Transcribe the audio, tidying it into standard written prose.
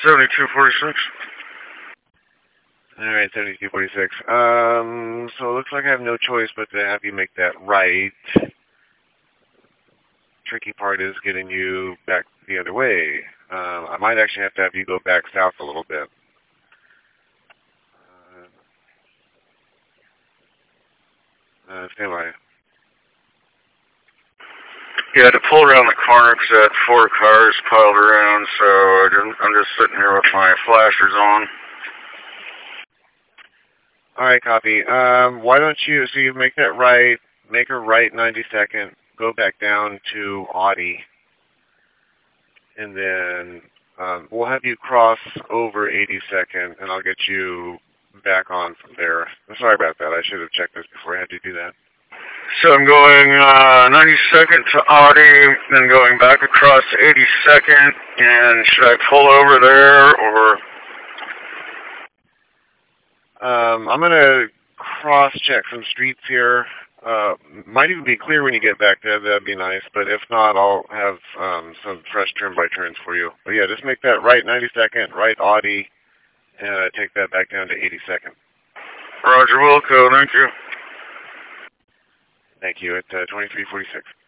7246. Alright, 7246. So it looks like I have no choice but to have you make that right. Tricky part is getting you back the other way. I might actually have to have you go back south a little bit. Stand by. Yeah, to pull around the corner because I had 4 cars piled around, so I'm just sitting here with my flashers on. Alright, copy. Why don't you, so you make that right, make a right 92nd, go back down to Audi, and then we'll have you cross over 82nd, and I'll get you back on from there. I'm sorry about that. I should have checked this before I had to do that. So I'm going 92nd to Audi, then going back across 82nd, and should I pull over there, or? I'm going to cross-check some streets here. Might even be clear when you get back there. That'd be nice. But if not, I'll have some fresh turn-by-turns for you. But yeah, just make that right 92nd, right Audi, and take that back down to 82nd. Roger, Wilco, thank you. Thank you. At 2346.